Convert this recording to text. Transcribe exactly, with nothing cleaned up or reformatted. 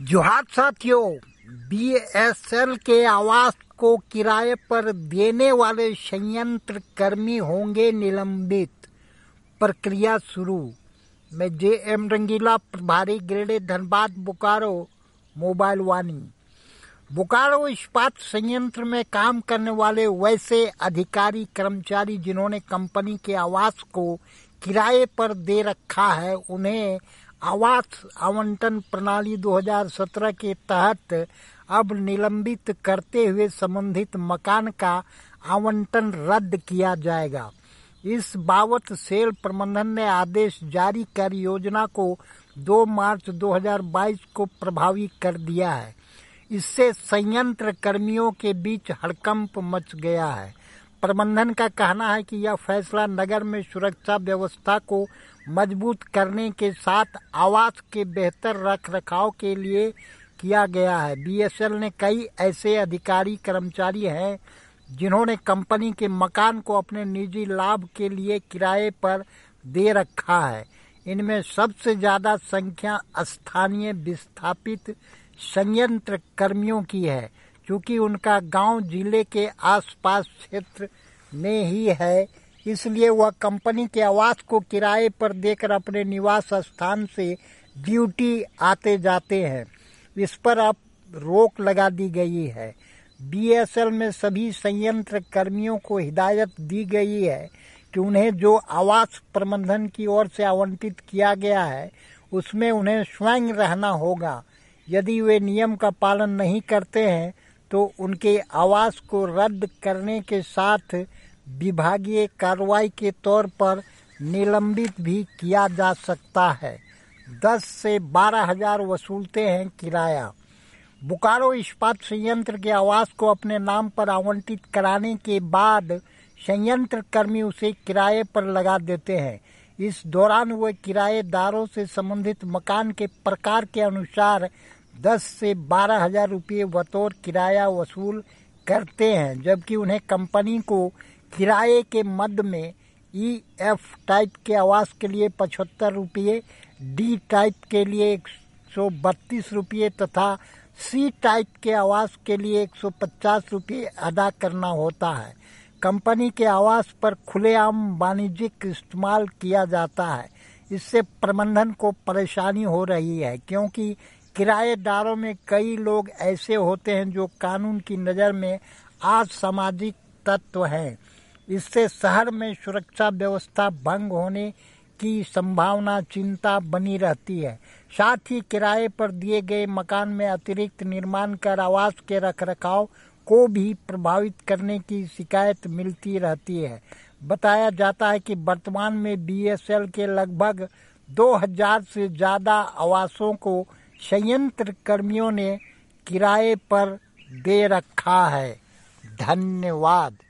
जोहार साथियों, बीएसएल के आवास को किराए पर देने वाले संयंत्र कर्मी होंगे निलंबित, प्रक्रिया शुरू। मैं जे एम रंगीला, प्रभारी ग्रेड धनबाद बोकारो, मोबाइल वाणी। बोकारो इस्पात संयंत्र में काम करने वाले वैसे अधिकारी कर्मचारी जिन्होंने कंपनी के आवास को किराए पर दे रखा है, उन्हें आवास आवंटन प्रणाली दो हज़ार सत्रह के तहत अब निलंबित करते हुए संबंधित मकान का आवंटन रद्द किया जाएगा। इस बाबत सेल प्रबंधन ने आदेश जारी कर योजना को दो मार्च दो हज़ार बाईस को प्रभावी कर दिया है। इससे संयंत्र कर्मियों के बीच हड़कंप मच गया है। प्रबंधन का कहना है कि यह फैसला नगर में सुरक्षा व्यवस्था को मजबूत करने के साथ आवास के बेहतर रखरखाव के लिए किया गया है। बीएसएल ने कई ऐसे अधिकारी कर्मचारी हैं जिन्होंने कंपनी के मकान को अपने निजी लाभ के लिए किराए पर दे रखा है। इनमें सबसे ज्यादा संख्या स्थानीय विस्थापित संयंत्र कर्मियों की है, क्योंकि उनका गांव जिले के आसपास क्षेत्र में ही है, इसलिए वह कंपनी के आवास को किराए पर देकर अपने निवास स्थान से ड्यूटी आते जाते हैं। इस पर अब रोक लगा दी गई है। बीएसएल में सभी संयंत्र कर्मियों को हिदायत दी गई है कि उन्हें जो आवास प्रबंधन की ओर से आवंटित किया गया है उसमें उन्हें स्वयं रहना होगा। यदि वे नियम का पालन नहीं करते हैं तो उनके आवास को रद्द करने के साथ विभागीय कार्रवाई के तौर पर निलंबित भी किया जा सकता है। दस से बारह हजार वसूलते हैं किराया। बोकारो इस्पात संयंत्र के आवास को अपने नाम पर आवंटित कराने के बाद संयंत्र कर्मी उसे किराए पर लगा देते हैं। इस दौरान वे किराएदारों से संबंधित मकान के प्रकार के अनुसार दस से बारह हजार रुपये बतौर किराया वसूल करते हैं, जबकि उन्हें कंपनी को किराए के मद में ई एफ टाइप के आवास के लिए पचहत्तर रुपये, डी टाइप के लिए एक सौ बत्तीस रुपये तथा सी टाइप के आवास के लिए एक सौ पचास रुपये अदा करना होता है। कंपनी के आवास पर खुलेआम वाणिज्यिक इस्तेमाल किया जाता है। इससे प्रबंधन को परेशानी हो रही है, क्योंकि किराएदारों में कई लोग ऐसे होते हैं जो कानून की नज़र में असामाजिक तत्व हैं। इससे शहर में सुरक्षा व्यवस्था भंग होने की संभावना चिंता बनी रहती है। साथ ही किराए पर दिए गए मकान में अतिरिक्त निर्माण कर आवास के रखरखाव को भी प्रभावित करने की शिकायत मिलती रहती है। बताया जाता है कि वर्तमान में बीएसएल के लगभग दो हज़ार से ज़्यादा आवासों को संयंत्र कर्मियों ने किराए पर दे रखा है। धन्यवाद।